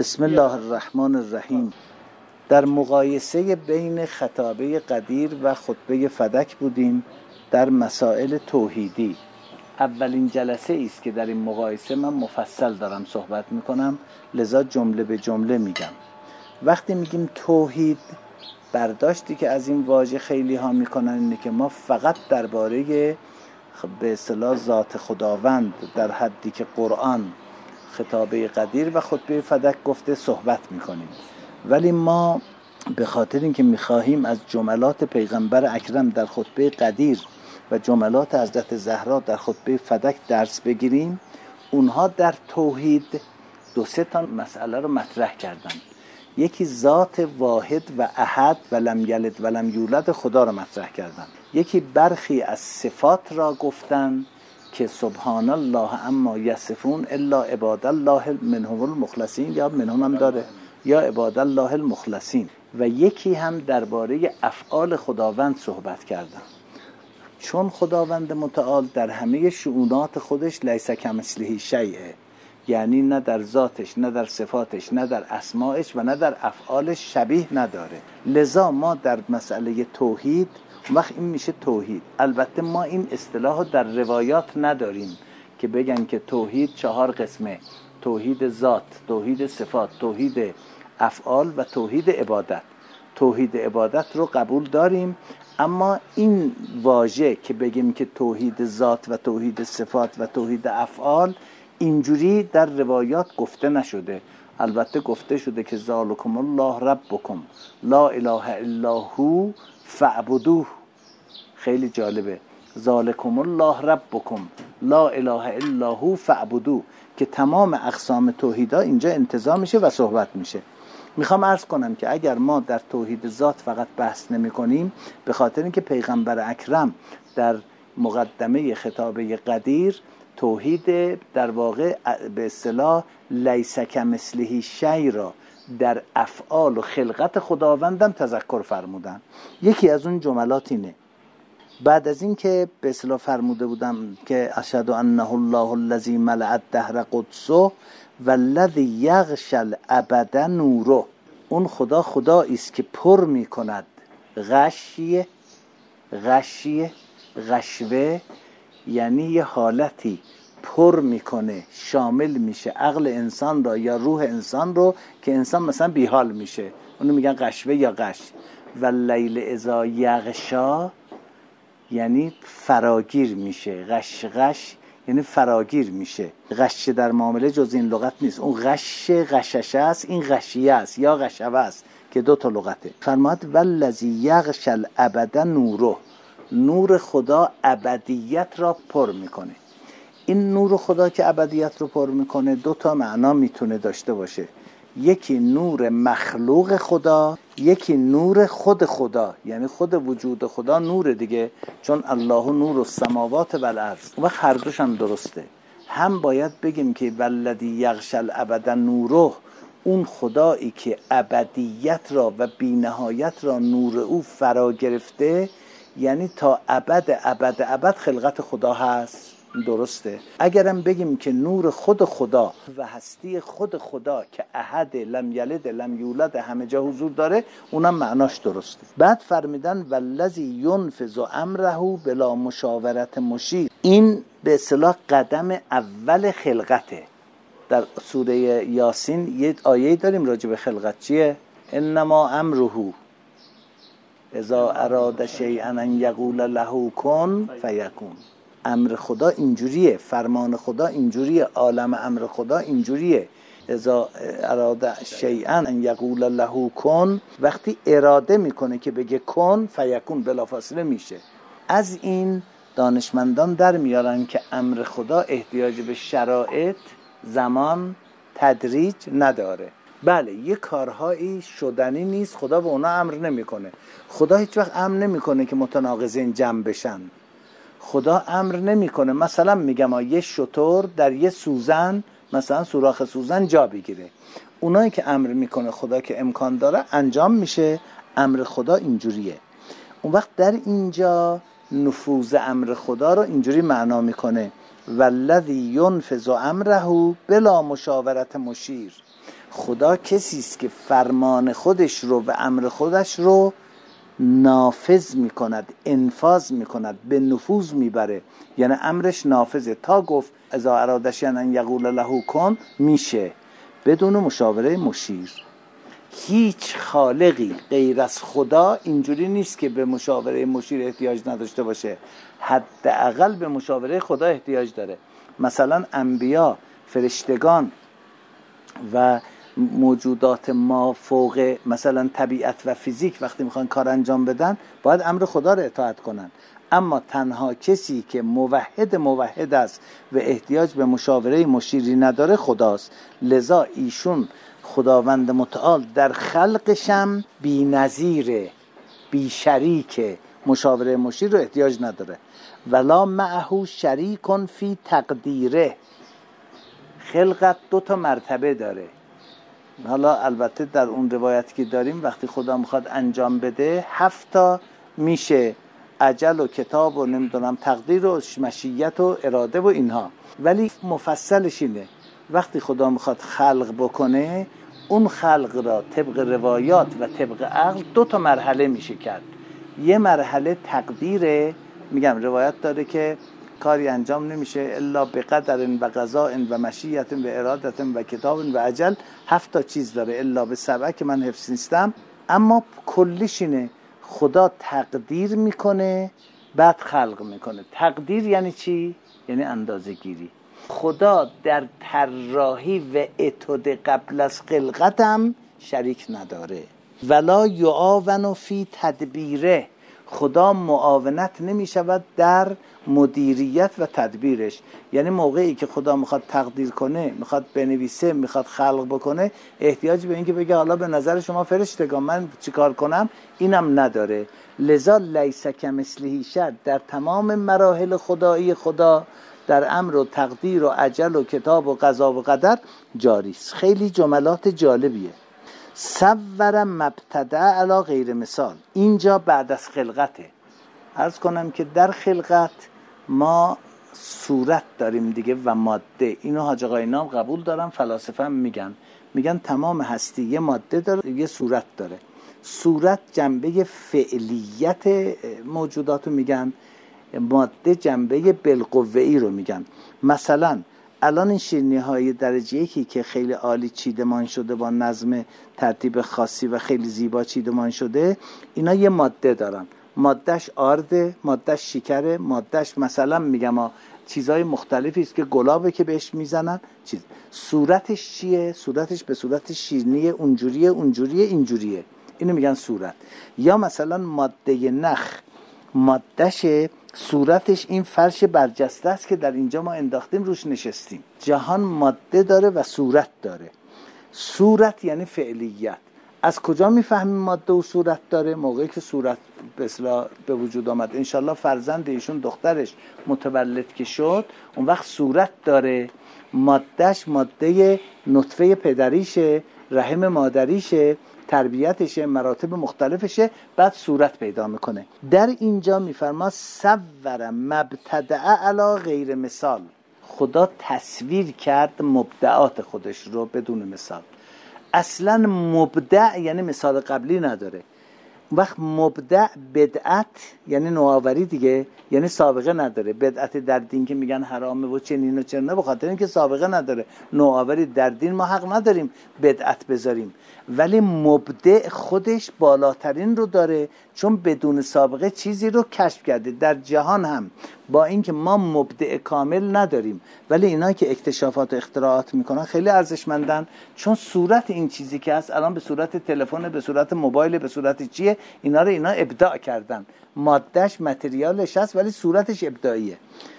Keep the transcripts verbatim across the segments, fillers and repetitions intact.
بسم الله الرحمن الرحیم. در مقایسه بین خطابه قدیر و خطبه فدک بودیم در مسائل توحیدی. اولین جلسه است که در این مقایسه من مفصل دارم صحبت میکنم، لذا جمله به جمله میگم. وقتی میگیم توحید، برداشتی که از این واژه خیلی ها میکنن اینه که ما فقط درباره به اصطلاح ذات خداوند در حدی که قرآن خطابه قدیر و خطبه فدک گفته صحبت میکنیم، ولی ما به خاطر اینکه میخواهیم از جملات پیغمبر اکرم در خطبه قدیر و جملات حضرت زهرا در خطبه فدک درس بگیریم، اونها در توحید دو سه تا مسئله رو مطرح کردن. یکی ذات واحد و احد و لم یلد و لم یولد خدا رو مطرح کردن. یکی برخی از صفات را گفتن که سبحان الله اما یصفون الا عباد الله منهم المخلصین، یا منهم هم داره، یا عباد الله المخلصین. و یکی هم درباره افعال خداوند صحبت کردن، چون خداوند متعال در همه شؤونات خودش لیس کمثله شیء، یعنی نه در ذاتش، نه در صفاتش، نه در اسمائش و نه در افعالش شبیه نداره. لذا ما در مسئله توحید وقت این میشه توحید. البته ما این اصطلاح در روایات نداریم که بگن که توحید چهار قسمه: توحید ذات، توحید صفات، توحید افعال و توحید عبادت. توحید عبادت رو قبول داریم، اما این واژه که بگیم که توحید ذات و توحید صفات و توحید افعال، اینجوری در روایات گفته نشده. البته گفته شده که ذالکم الله ربکم لا اله الا هو فاعبدوه. خیلی جالبه، ذالکم الله ربکم لا اله الا هو فاعبدوه، که تمام اقسام توحیدا اینجا انتزاع میشه و صحبت میشه. میخوام عرض کنم که اگر ما در توحید ذات فقط بحث نمی کنیم، به خاطر اینکه پیغمبر اکرم در مقدمه خطابه قدیر توحید در واقع به اصطلاح لیس کمثله شیء را در افعال و خلقت خداوندم تذکر فرمودن. یکی از اون جملات اینه، بعد از این که به اصطلاح فرموده بودم که اشهد انه الله الذی ملأ الدهر قدسه والذی یغشی الابد نوره. اون خدا خدایی است که پر میکند غشیه غشیه غشوه، یعنی یه حالتی پر میکنه، شامل میشه عقل انسان را یا روح انسان رو که انسان مثلا بیحال میشه، اونو میگن غشوه یا غش. و لیل اذا یغشا یعنی فراگیر میشه، غش غش یعنی فراگیر میشه. غش در معامله جز این لغت نیست، اون غش غششه است، این غشیه است یا غشوه است که دو تا لغته. فرماد والذی یغشی الابد نوره، نور خدا ابدیت را پر میکنه. این نور خدا که ابدیت رو پر میکنه دو تا معنا میتونه داشته باشه، یکی نور مخلوق خدا، یکی نور خود خدا، یعنی خود وجود خدا نور دیگه، چون الله نور السماوات و الارض. و هر دوش هم درسته. هم باید بگیم که والذی یغشی الابد نوره، اون خدایی که ابدیت را و بی‌نهایت را نور او فرا گرفته، یعنی تا ابد ابد ابد خلقت خدا هست. درسته. اگرم بگیم که نور خود خدا و هستی خود خدا که احد لم یلد لم یولد همه جا حضور داره، اونم معناش درسته. بعد فرمیدن والذی ینفذ امره بلا مشاورت مشیر. این به اصطلاح قدم اول خلقته. در سوره یاسین یه آیه داریم راجع به خلقت، چیه؟ انما امره اذا اراد شیئا ان یقول له کن فیکون. امر خدا اینجوریه، فرمان خدا اینجوریه، عالم امر خدا اینجوریه. اذا اراد شیئا ان یقول له کن، وقتی اراده میکنه که بگه کن فیکون، بلافاصله میشه. از این دانشمندان در میارن که امر خدا احتیاج به شرایط، زمان، تدریج نداره. بله، یه کارهایی شدنی نیست، خدا به اونا امر نمیکنه. خدا هیچ وقت امر نمیکنه که متناقضین جمع بشن. خدا امر نمیکنه مثلا میگم یه شتر در یه سوزن، مثلا سوراخ سوزن جا بگیره. اونایی که امر میکنه خدا که امکان داره انجام میشه. امر خدا اینجوریه. اون وقت در اینجا نفوذ امر خدا رو اینجوری معنا میکنه والذی ینفذ امره بلا مشاورت مشیر. خدا کسی است که فرمان خودش رو و امر خودش رو نافذ میکند، انفاذ میکند، به نفوذ میبره. یعنی امرش نافذه. تا گفت اذا اراده شیئا ان یقول له کن، میشه بدون مشاوره مشیر. هیچ خالقی غیر از خدا اینجوری نیست که به مشاوره مشیر احتیاج نداشته باشه، حداقل به مشاوره خدا احتیاج داره. مثلا انبیا، فرشتگان و موجودات ما فوق مثلا طبیعت و فیزیک وقتی میخوان کار انجام بدن باید امر خدا رو اطاعت کنن. اما تنها کسی که موحد موحد است و احتیاج به مشاوره مشیری نداره خداست. لذا ایشون خداوند متعال در خلقشم بی نظیره، بی شریکه، مشاوره مشیر رو احتیاج نداره. ولا معه شریکن فی تقدیره. خلقت دو تا مرتبه داره. حالا البته در اون روایتی که داریم وقتی خدا میخواد انجام بده هفت تا میشه، اجل و کتاب و نمیدونم تقدیر و مشیت و اراده و اینها. ولی مفصلش اینه وقتی خدا میخواد خلق بکنه اون خلق را طبق روایات و طبق عقل دو تا مرحله میشه کرد. یه مرحله تقدیره، میگم روایت داره که کاری انجام نمیشه الا به قدر و قضاء و مشیت و ارادت و کتاب و اجل. هفت تا چیز داره الا به سبع که من حفظ نیستم. اما کلیش اینه خدا تقدیر میکنه بعد خلق میکنه. تقدیر یعنی چی؟ یعنی اندازه گیری. خدا در طراحی و اتود قبل از خلقتم شریک نداره. ولا یعاون فی تدبیره. خدا معاونت نمی شود در مدیریت و تدبیرش. یعنی موقعی که خدا میخواد تقدیر کنه، میخواد بنویسه، میخواد خلق بکنه، احتیاج به این که بگه حالا به نظر شما فرشتگان من چیکار کنم اینم نداره. لذا لیس کمثله شیء در تمام مراحل خدایی خدا در امر و تقدیر و اجل و کتاب و قضا و قدر جاری است. خیلی جملات جالبیه. صور مبتدع علی غیر مثال. اینجا بعد از خلقته. عرض کنم که در خلقت ما صورت داریم دیگه و ماده. اینو حاج آقای نام قبول دارن، فلاسفه هم میگن میگن تمام هستی یه ماده داره یه صورت داره. صورت جنبه فعلیت موجودات رو میگن، ماده جنبه بالقوه‌ای رو میگن. مثلا الان این شیرینی های درجه یکی که خیلی عالی چیدمان شده با نظم ترتیب خاصی و خیلی زیبا چیدمان شده، اینا یه ماده دارن. مادهش آرده، مادهش شکره، مادهش مثلا میگم ها چیزهای مختلفی است که گلابه که بهش میزنن چیز. صورتش چیه؟ صورتش به صورت شیرینی اونجوریه اونجوریه اینجوریه. اینو میگن صورت. یا مثلا ماده نخ، مادهش صورتش این فرش برجسته است که در اینجا ما انداختیم روش نشستیم. جهان ماده داره و صورت داره. صورت یعنی فعلیت. از کجا میفهمیم ماده و صورت داره؟ موقعی که صورت به اصطلاح به وجود آمد، انشالله فرزند ایشون دخترش متولد که شد، اون وقت صورت داره. مادهش ماده نطفه پدریشه، رحم مادریشه، تربیتشه، مراتب مختلفشه، بعد صورت پیدا میکنه. در اینجا میفرما صور مبتدع علی غیر مثال. خدا تصویر کرد مبدعات خودش رو بدون مثال. اصلا مبدع یعنی مثال قبلی نداره. وقت مبدع بدعت یعنی نوآوری دیگه، یعنی سابقه نداره. بدعت در دین که میگن حرامه و چنین و چنین، به خاطر اینکه سابقه نداره. نوآوری در دین ما حق نداریم بدعت بذاریم، ولی مبدع خودش بالاترین رو داره چون بدون سابقه چیزی رو کشف کرده. در جهان هم با اینکه ما مبدع کامل نداریم، ولی اینا که اکتشافات و اختراعات میکنن خیلی ارزشمندن، چون صورت این چیزی که هست الان به صورت تلفن، به صورت موبایل، به صورت چیه، اینا رو اینا ابداع کردن. مادهش متریالش هست ولی صورتش ابداعیه.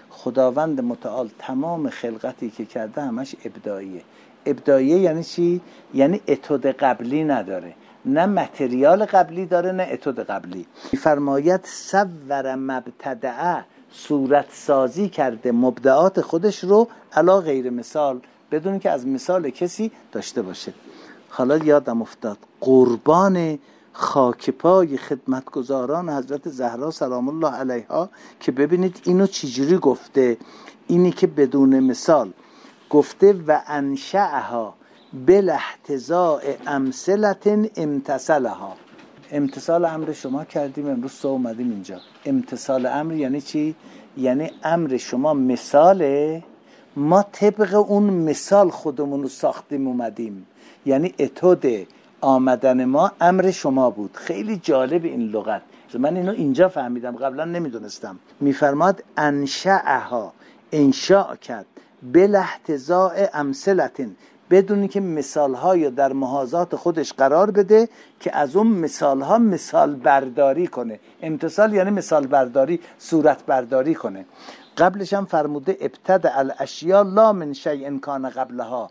خداوند متعال تمام خلقتی که کرده همش ابداعیه. ابداعیه یعنی چی؟ یعنی اتود قبلی نداره، نه متریال قبلی داره نه اتود قبلی. میفرماید صور مبتدعه، صورت سازی کرده مبدعات خودش رو علا غیر مثال، بدون که از مثال کسی داشته باشه. حالا یادم افتاد قربان خاکپای خدمتگزاران حضرت زهرا سلام الله علیها که ببینید اینو چجوری گفته. اینی که بدون مثال گفته و انشأها بالاحتضاء امثلة امتثلها. امتثال امر شما کردیم، امروز صبح اومدیم اینجا. امتثال امر یعنی چی؟ یعنی امر شما مثاله، ما طبق اون مثال خودمون رو ساختیم اومدیم. یعنی اتود آمدن ما امر شما بود. خیلی جالب این لغت، من اینو اینجا فهمیدم، قبلا نمیدونستم. میفرماد انشأها، انشاء کرد، بالاحتضاء امثلة، بدونی که مثال‌های در محاذات خودش قرار بده که از اون مثال‌ها مثال برداری کنه. امتثال یعنی مثال برداری، صورت برداری کنه. قبلش هم فرموده ابتدع الاشیاء لا من شیء کان قبلها،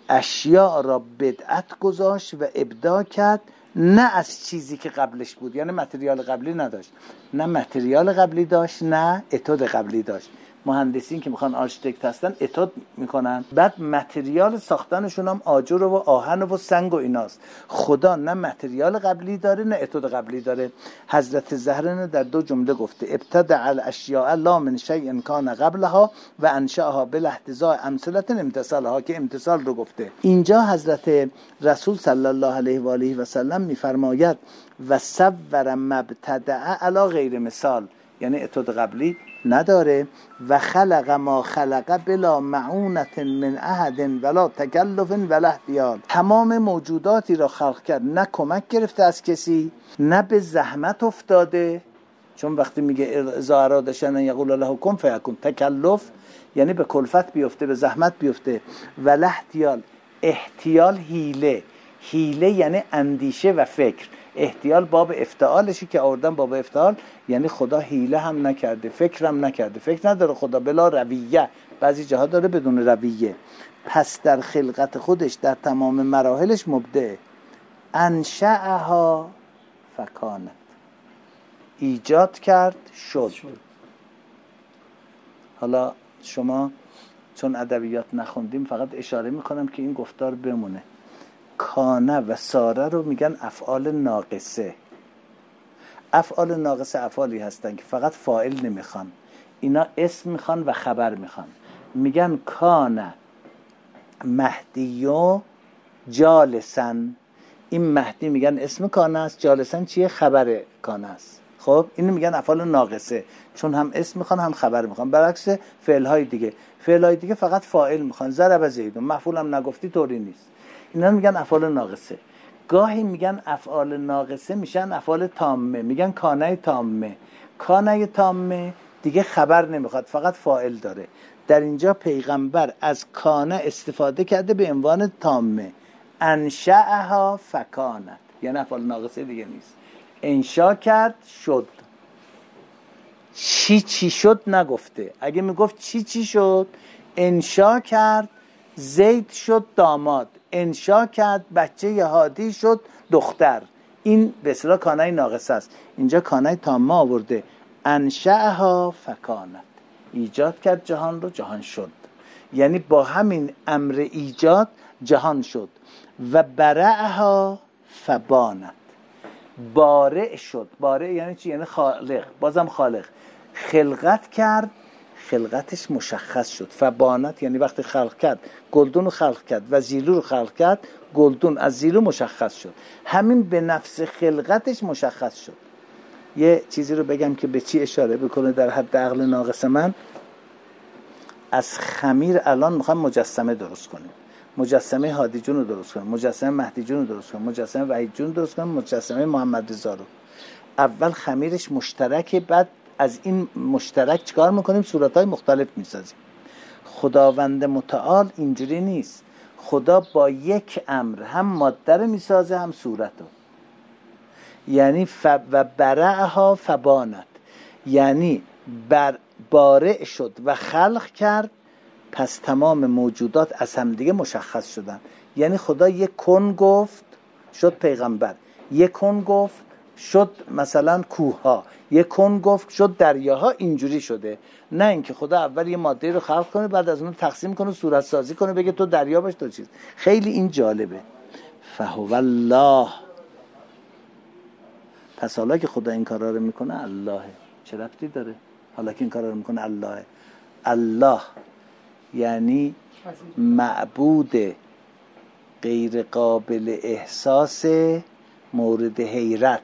اشیاء را بدعت گذاشت و ابداع کرد، نه از چیزی که قبلش بود. یعنی متریال قبلی نداشت، نه متریال قبلی داشت، نه اتود قبلی داشت. مهندسین که میخوان آرشیتکت هستن اتود میکنن، بعد متریال ساختنشون هم آجر و آهن و سنگ و ایناست. خدا نه متریال قبلی داره نه اتود قبلی داره. حضرت زهره در دو جمله گفته ابتدع الاشیاء لا من شیء کان قبلها و انشأها بالاحتضاء امثلة امتثالها، که امتثال رو گفته. اینجا حضرت رسول صلی الله علیه و آله و سلم میفرماید و صور مبتدع علی غیر مثال، یعنی اتود قبلی نداره. و خلق ما خلق بلا معونت من احد ولا تکلف ولا احتیال، تمام موجوداتی را خلق کرد، نه کمک گرفته از کسی، نه به زحمت افتاده. چون وقتی میگه اذا اراد شیئا یقول له کن فیکون، تکلف یعنی به کلفت بیفته، به زحمت بیفته. ولا احتیال، احتیال حیله، حیله یعنی اندیشه و فکر. احتیال باب افتعالشی که آوردن باب افتعال، یعنی خدا حیله هم نکرده، فکر هم نکرده. فکر نداره خدا، بلا رویه، بعضی جاها داره بدون رویه. پس در خلقت خودش در تمام مراحلش مبدع. انشأها فکانت، ایجاد کرد شد. حالا شما چون ادبیات نخوندیم فقط اشاره میکنم که این گفتار بمونه. کانه و ساره رو میگن افعال ناقصه. افعال ناقصه افعالی هستن که فقط فاعل نمیخوان، اینا اسم میخوان و خبر میخوان. میگن کانه مهدیو جالسن، این مهدی میگن اسم کانه است، جالسن چیه؟ خبر کانه است. خب اینو میگن افعال ناقصه، چون هم اسم میخوان هم خبر میخوان. برعکس فعلهای دیگه، فعلهای دیگه فقط فاعل میخوان. ضرب زیدون، مفعول هم نگفتی طوری نیست. اینا میگن افعال ناقصه. گاهی میگن افعال ناقصه میشن افعال تامه، میگن کانه تامه. کانه تامه دیگه خبر نمیخواد، فقط فاعل داره. در اینجا پیغمبر از کانه استفاده کرده به عنوان تامه. انشأها فکانت، یعنی افعال ناقصه دیگه نیست. انشا کرد شد. چی چی شد نگفته. اگه میگفت چی چی شد، انشا کرد زید شد داماد، انشا کرد بچه یهادی شد دختر. این به اصطلاح کانه ناقصه است. اینجا کانه تامه آورده. انشأها فکانت، ایجاد کرد جهان رو، جهان شد. یعنی با همین امر ایجاد جهان شد. و برعها فبانت، بارع شد. بارع یعنی چی؟ یعنی خالق، بازم خالق. خلقت کرد، خلقتش مشخص شد. فبانت یعنی وقتی خلق کرد، گلدون رو خلق کرد و زیلو رو خلق کرد، گلدون از زیلو مشخص شد. همین به نفس خلقتش مشخص شد. یه چیزی رو بگم که به چی اشاره بکنه در حد عقل ناقص من. از خمیر الان میخوایم مجسمه درست کنیم. مجسمه هادی جون رو درست کنیم، مجسمه مهدی جون رو درست کنیم، مجسمه وحید جون رو درست کنیم، مجسمه محمد رضا رو. اول خمیرش مشترکه، بعد از این مشترک چیکار میکنیم؟ صورتهای مختلف میسازیم. خداوند متعال اینجوری نیست. خدا با یک امر هم ماده رو میسازه هم صورت رو. یعنی ف و برعها فبانت، یعنی بر بارع شد و خلق کرد، پس تمام موجودات از هم دیگه مشخص شدن. یعنی خدا یک کن گفت شد پیغمبر، یک کن گفت شد مثلا کوه ها، یک کن گفت شد دریاها. اینجوری شده. نه اینکه خدا اول یه ماده رو خلق کنه بعد از اون تقسیم کنه، صورت سازی کنه، بگه تو دریا باش تو چیز. خیلی این جالبه. فهو الله، پس حالا که خدا این کارا رو میکنه اللهه. چه ربطی داره حالا که این کارا رو میکنه اللهه؟ الله یعنی معبود غیر قابل احساس مورد حیرت.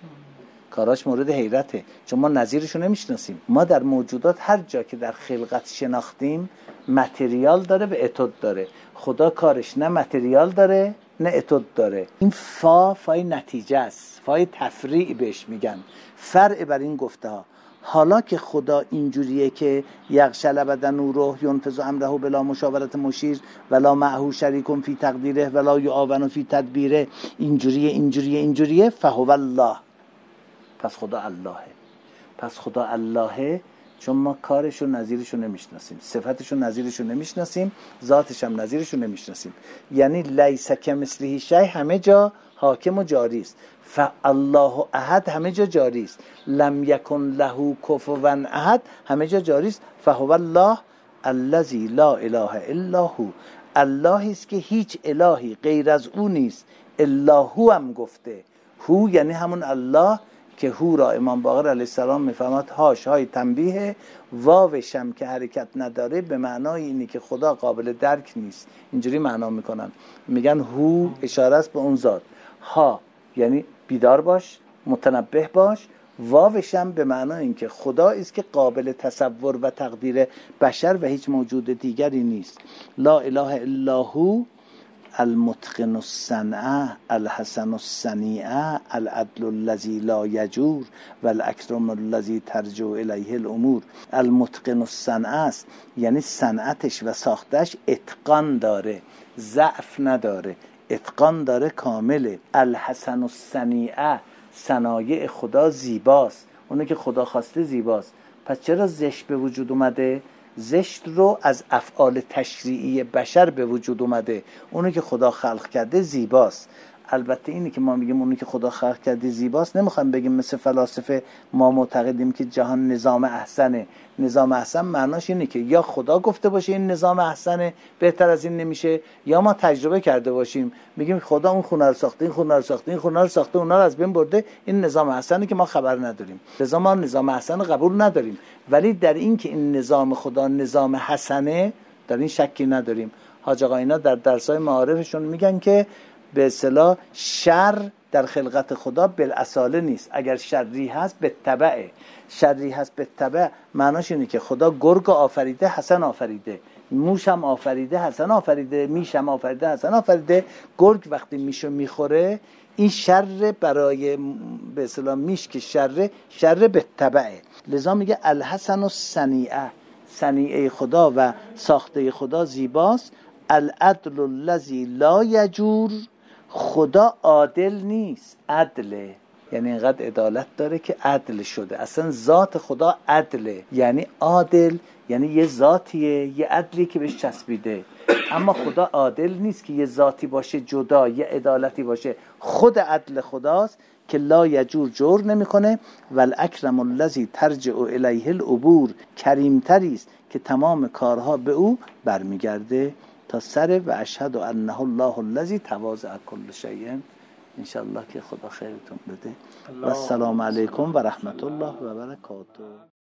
کاراش مورد حیرته، چون ما نظیرشو نمیشناسیم. ما در موجودات هر جا که در خلقت شناختیم متریال داره و اتود داره. خدا کارش نه متریال داره نه اتود داره. این فا فای نتیجه است، فای تفریع بهش میگن، فرع بر این گفته ها. حالا که خدا اینجوریه که یغشل بدن و روح ینفذ امره بلا مشاورت مشیر ولا معه شریک فی تقدیره ولا یعاون فی تدبیره، اینجوریه اینجوریه اینجوریه، فهو الله، پس خدا اللهه. پس خدا اللهه چون ما کارش و نظیرش رو نمیشناسیم، صفتش و نظیرش رو نمیشناسیم، ذاتش هم نظیرش رو نمیشناسیم. یعنی لیس کمثله شیء همه جا حاکم و جاری است. فالله احد همه جا جاری است. لم یکن له کفوا احد همه جا جاری است. فهو الله الذی لا اله الا هو، الله است که هیچ الهی غیر از او نیست. الا هو هم گفته، هو یعنی همون الله که هو را امام باقر علیه السلام میفهمد هاش های تنبیه، واوش هم که حرکت نداره به معنای اینی که خدا قابل درک نیست. اینجوری معنا میکنن، میگن هو اشاره است به اون ذات، ها یعنی بیدار باش، متنبه باش، واوش هم به معنای این که خدا است که قابل تصور و تقدیر بشر و هیچ موجود دیگری نیست. لا اله الا هو المتقن الصنع الحسن الصنیع العدل الذی لا یجور والاکرم الذی ترجع الیه الامور. المتقن الصنع است، یعنی صنعتش و ساختش اتقان داره، ضعف نداره، اتقان داره، کامله. الحسن الصنیع، صنایع خدا زیباست، اونه که خدا خواسته زیباست. پس چرا زشت به وجود اومده؟ زشت رو از افعال تشریعی بشر به وجود اومده. اونو که خدا خلق کرده زیباست. البته اینی که ما میگیم اونی که خدا خلق کرده زیباست، نمیخوام بگیم مثل فلاسفه ما معتقدیم که جهان نظام احسنه. نظام احسن معناش اینه که یا خدا گفته باشه این نظام احسنه، بهتر از این نمیشه، یا ما تجربه کرده باشیم میگیم خدا اون خونه رو ساخته، این خونه رو ساخته، این خونه رو ساخته، اونا رو از بین برده، این نظام احسنه که ما خبر نداریم. لذا ما نظام احسن قبول نداریم. ولی در این که این نظام خدا نظام حسنه در این شکی نداریم. حاج آقا اینا در درسای معارفشون میگن که به اصطلاح شر در خلقت خدا بالاصاله نیست. اگر شری هست به تبعه، شری هست به تبع، معناش اینه که خدا گرگ آفریده حسن آفریده، موش هم آفریده حسن آفریده، میش هم آفریده حسن آفریده. گرگ وقتی میشو میخوره این شر برای به اصطلاح میش که شر شر به تبعه. لذا میگه الحسن الصنیعه، صنیعه خدا و ساخته خدا زیباست. العدل الذی لا یجور، خدا عادل نیست، عدله، یعنی اینقدر عدالت داره که عدل شده. اصلا ذات خدا عدله، یعنی عادل، یعنی یه ذاتیه، یه عدلی که بهش چسبیده. اما خدا عادل نیست که یه ذاتی باشه جدا، یه عدالتی باشه. خود عدل خداست که لا یجور، جور نمیکنه. والاکرم الذی ترجع الیه الامور، کریمتری است که تمام کارها به او برمیگرده تا سر. و اشهد انه الله الذی تواضع کل شیء. ان شاء الله که خدا خیرتون بده. و السلام علیکم و رحمت الله و برکاته.